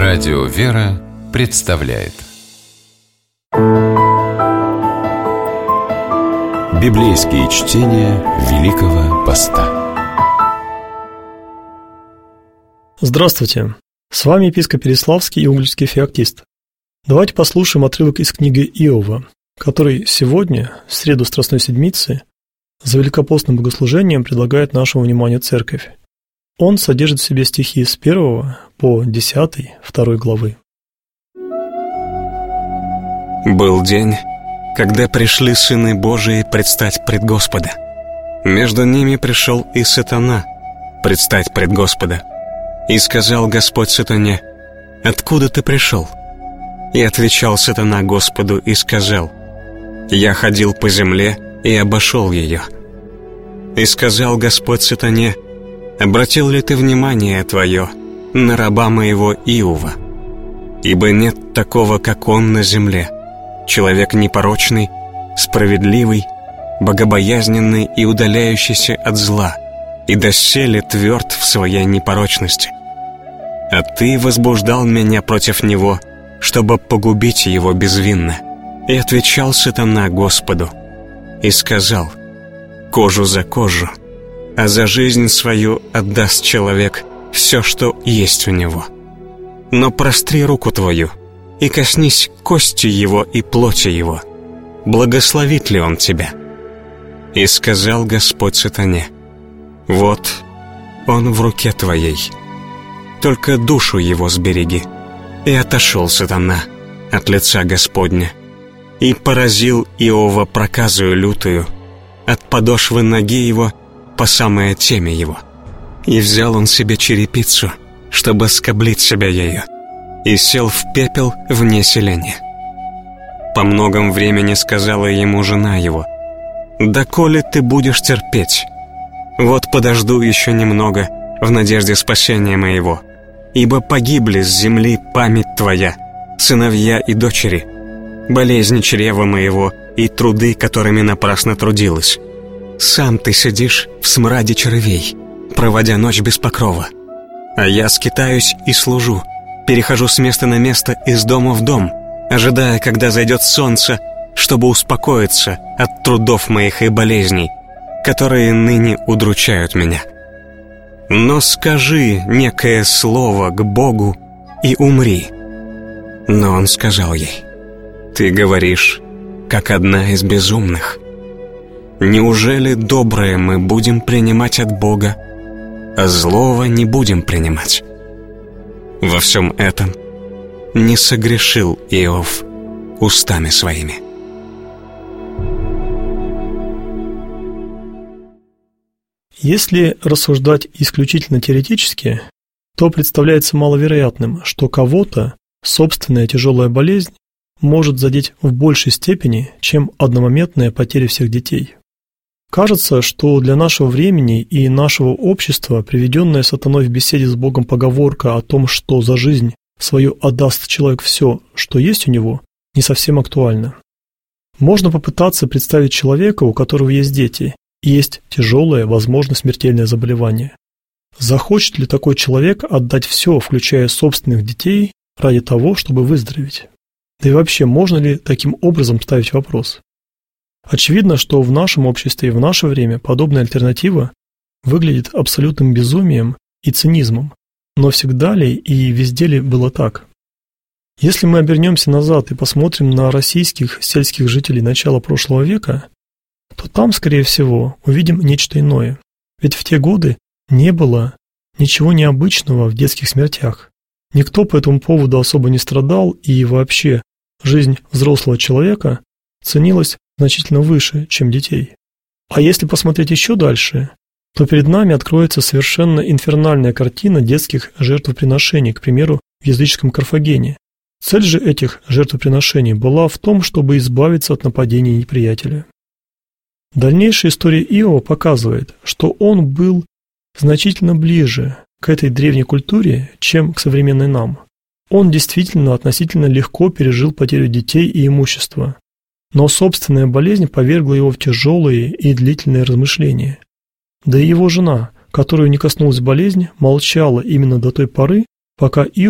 Радио «Вера» представляет Библейские чтения Великого Поста. Здравствуйте! С вами епископ Переславский и угличский феоктист. Давайте послушаем отрывок из книги Иова, который сегодня, в среду Страстной Седмицы, за великопостным богослужением предлагает нашему вниманию Церковь. Он содержит в себе стихи с 1 по 10, 2 главы. Был день, когда пришли сыны Божии предстать пред Господа. Между ними пришел и сатана предстать пред Господа. И сказал Господь сатане: «Откуда ты пришел?» И отвечал сатана Господу и сказал: «Я ходил по земле и обошел ее». И сказал Господь сатане: «Обратил ли ты внимание твое на раба моего Иова? Ибо нет такого, как он на земле, человек непорочный, справедливый, богобоязненный и удаляющийся от зла, и доселе тверд в своей непорочности. А ты возбуждал меня против него, чтобы погубить его безвинно». И отвечал сатана Господу и сказал: «Кожу за кожу, а за жизнь свою отдаст человек все, что есть у него. Но простри руку твою и коснись кости его и плоти его. Благословит ли он тебя?» И сказал Господь сатане: «Вот он в руке твоей, только душу его сбереги». И отошел сатана от лица Господня и поразил Иова проказою лютую от подошвы ноги его по самое темя его. И взял он себе черепицу, чтобы скоблить себя ею, и сел в пепел вне селения. По многом времени сказала ему жена его: «Доколе ты будешь терпеть? Вот подожду еще немного в надежде спасения моего, ибо погибли с земли память твоя, сыновья и дочери, болезни чрева моего и труды, которыми напрасно трудилась. Сам ты сидишь в смраде червей, проводя ночь без покрова. А я скитаюсь и служу, перехожу с места на место, из дома в дом, ожидая, когда зайдет солнце, чтобы успокоиться от трудов моих и болезней, которые ныне удручают меня. Но скажи некое слово к Богу и умри». Но он сказал ей: «Ты говоришь, как одна из безумных. Неужели доброе мы будем принимать от Бога, а злого не будем принимать?» Во всем этом не согрешил Иов устами своими. Если рассуждать исключительно теоретически, то представляется маловероятным, что кого-то собственная тяжелая болезнь может задеть в большей степени, чем одномоментная потеря всех детей. Кажется, что для нашего времени и нашего общества приведенная сатаной в беседе с Богом поговорка о том, что за жизнь свою отдаст человек все, что есть у него, не совсем актуальна. Можно попытаться представить человека, у которого есть дети, и есть тяжелое, возможно, смертельное заболевание. Захочет ли такой человек отдать все, включая собственных детей, ради того, чтобы выздороветь? Да и вообще, можно ли таким образом ставить вопрос? Очевидно, что в нашем обществе и в наше время подобная альтернатива выглядит абсолютным безумием и цинизмом. Но всегда ли и везде ли было так? Если мы обернемся назад и посмотрим на российских сельских жителей начала прошлого века, то там, скорее всего, увидим нечто иное. Ведь в те годы не было ничего необычного в детских смертях. Никто по этому поводу особо не страдал, и вообще жизнь взрослого человека ценилась значительно выше, чем детей. А если посмотреть еще дальше, то перед нами откроется совершенно инфернальная картина детских жертвоприношений, к примеру, в языческом Карфагене. Цель же этих жертвоприношений была в том, чтобы избавиться от нападений неприятеля. Дальнейшая история Иова показывает, что он был значительно ближе к этой древней культуре, чем к современной нам. Он действительно относительно легко пережил потерю детей и имущества, но собственная болезнь повергла его в тяжелые и длительные размышления. Да и его жена, которую не коснулась болезнь, молчала именно до той поры, пока Иов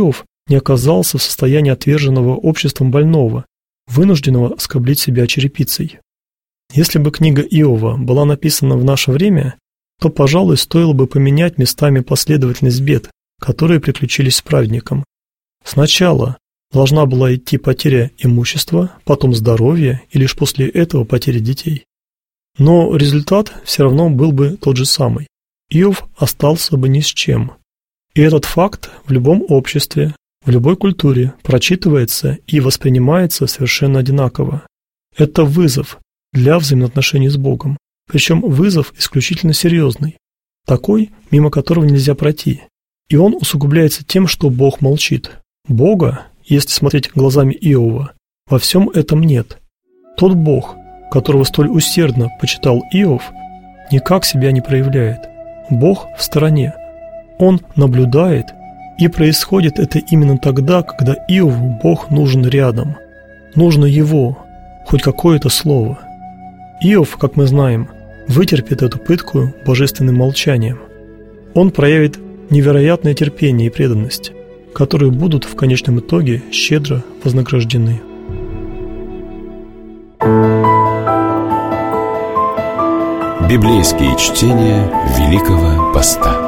не оказался в состоянии отверженного обществом больного, вынужденного скоблить себя черепицей. Если бы книга Иова была написана в наше время, то, пожалуй, стоило бы поменять местами последовательность бед, которые приключились с праведником. Сначала должна была идти потеря имущества, потом здоровья и лишь после этого потеря детей. Но результат все равно был бы тот же самый. Иов остался бы ни с чем. И этот факт в любом обществе, в любой культуре прочитывается и воспринимается совершенно одинаково. Это вызов для взаимоотношений с Богом. Причем вызов исключительно серьезный, такой, мимо которого нельзя пройти. И он усугубляется тем, что Бог молчит. Бога, если смотреть глазами Иова, во всем этом нет. Тот Бог, которого столь усердно почитал Иов, никак себя не проявляет. Бог в стороне. Он наблюдает, и происходит это именно тогда, когда Иову Бог нужен рядом. Нужно его, хоть какое-то слово. Иов, как мы знаем, вытерпит эту пытку божественным молчанием. Он проявит невероятное терпение и преданность, которые будут в конечном итоге щедро вознаграждены. Библейские чтения Великого Поста.